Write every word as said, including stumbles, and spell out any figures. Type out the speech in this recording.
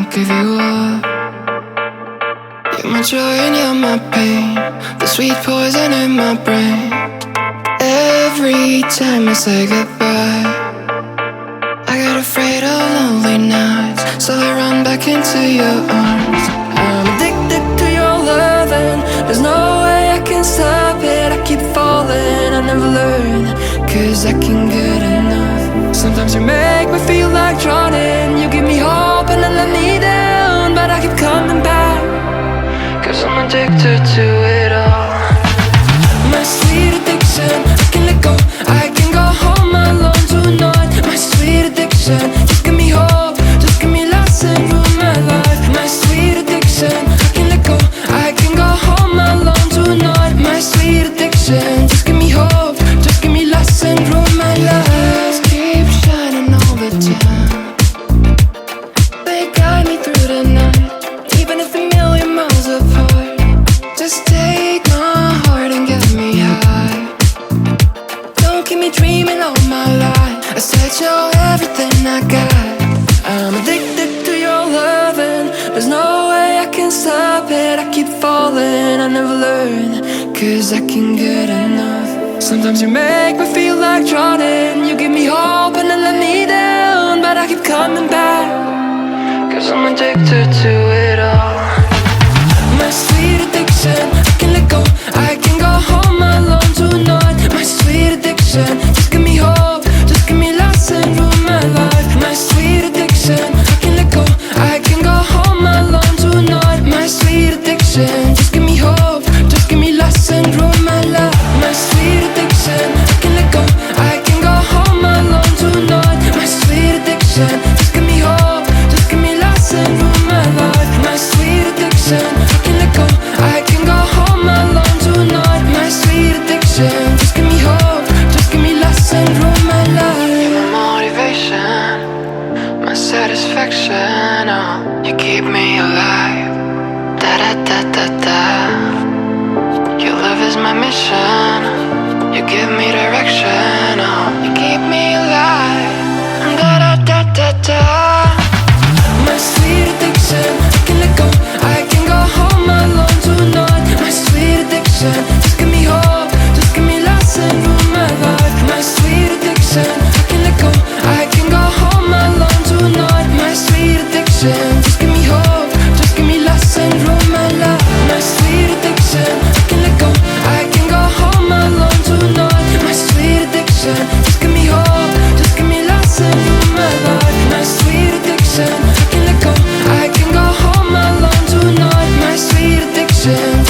won't give you up. You're my joy and you're my pain, the sweet poison in my brain. Every time I say goodbye, I get afraid of lonely nights, so I run back into your arms. I'm addicted to your loving, there's no way I can stop it. I keep falling, I never learn, cause I can get enough. Sometimes you make me feel like drowning, you give me hope and then let me down, but I keep coming back, cause I'm addicted to it all. My sweet addiction, I can't let go, I can go home alone tonight. My sweet addiction, just give me hope, just give me lots and ruin my life. My sweet addiction, I can't let go, I can go home alone tonight. My sweet addiction, just give me hope, just give me lots and ruin my life. Keep shining all the time, they guide me through the night, even if a million miles apart. Just take my heart and get me high, don't keep me dreaming all my life. I said you're everything I got. I'm addicted to your loving, there's no way I can stop it. I keep falling, I never learn, cause I can get enough. Sometimes you make me feel like drowning, you give me hope and then let me down, but I keep coming back, cause I'm addicted to it all. My sweet addiction, I can't let go, I can go home alone tonight. My sweet addiction, just give me hope, just give me lots and ruin my life. My sweet addiction, I can't let go, I can go home alone tonight. My sweet addiction, just give me hope, just give me lots and ruin my life. My sweet addiction, I can't let go, I can go home alone tonight. My sweet addiction, just give me hope, just give me lots and ruin my life. My sweet addiction, I can't let go, I can go home alone tonight. My sweet addiction, just give me hope, just give me lots and ruin my life. You're my motivation, my satisfaction, oh, you keep me alive. Da da da da da. Your love is my mission, you give me direction, oh, you keep me alive. Da da da da da. My sweet addiction, I can't let go, I can go home alone tonight. My sweet addiction, just give me hope, just give me lots and ruin my life. My sweet addiction, I can't let go, I can go home alone tonight. My sweet addiction, just give me hope, just give me lots and ruin my life. My sweet addiction, I can't let go, I can go home alone tonight. My sweet addiction, just give me hope, just give me lots and ruin my life. My sweet addiction, I can't let go, I can go home alone tonight. My sweet addiction.